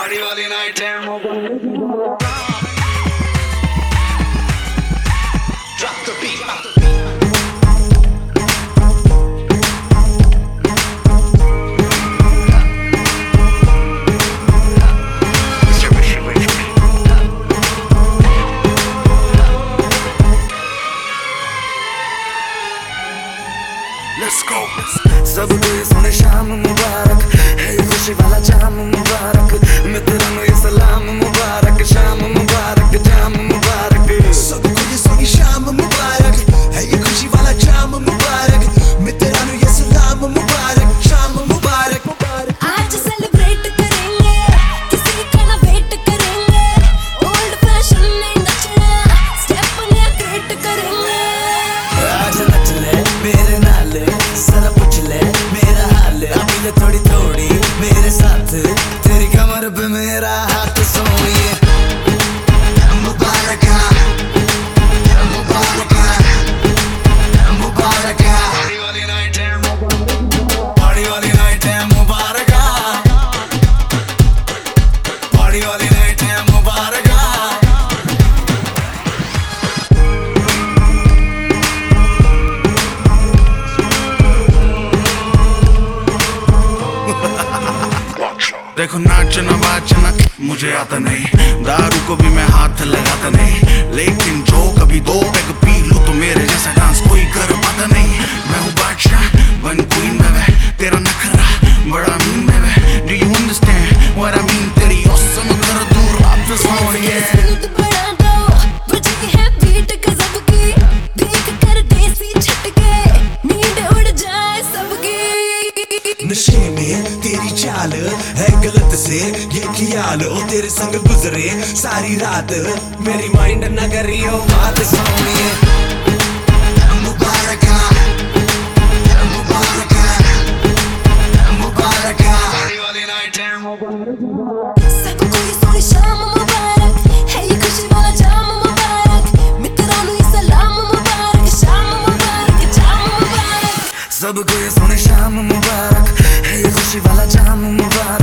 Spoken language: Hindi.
पार्टी वाली नाइट है Drop the beat. Let's go. सबको ये सोने शाम मुबारक है, ये खुशी वाला जाम मुबारक, मित्रों ये सलाम मुबारक, शाम मुबारक, जाम मुबारक। सबको ये सोनी शाम मुबारक है, ये खुशी वाला जाम मुबारक, मित्रों ये सलाम मुबारक, शाम मुबारक। आज सेलिब्रेट करेंगे, किसी का ना वेट करेंगे, ओल्ड फैशन में नचना, स्टेप नया क्रिएट करेंगे। आज नच ले मेरे नाल, जरा पूछ ले मेरा हाल, अभी ले थोड़ी थोड़ी मेरे साथ, तेरी कमर पे मेरा हाथ सोनिए। मुबारक मुबारक मुबारक, पार्टी वाली नाइट है पार्टी वाली नाइट है मुबारक, पार्टी वाली नाइट है मुबारक। देखो नाचना बाचना मुझे आता नहीं, दारू को भी मैं हाथ लगाता नहीं, लेकिन जो कभी दो पैग पी लूं तो मेरे जैसा डांस कोई कर पाता नहीं। मैं हूँ बादशाह वन क्वीन में वे, तेरा नखरा बड़ा मीन में वे, do you understand what I mean? तेरी औसम कर दूर वापस होड़िए। दूध बढ़ा दो, बजी है बीट गजब की, देख कर देसी छटके, नींद उड़ जाए सबकी। नशे में तेरी चाल है गलत से ये ख्याल, ओ तेरे संग गुजरे सारी रात, मेरी माइंड न करियो बात सोनिए। मुबारक मुबारक मुबारक, पार्टी वाली नाइट है सबको ये सोनी शाम मुबारक है, ये खुशी वाला जाम मुबारक, मित्रों ये सलाम मुबारक, शाम मुबारक, जाम मुबारक। सबको ये सोने शाम मुबारक है, ये खुशी वाला जाम मुबारक।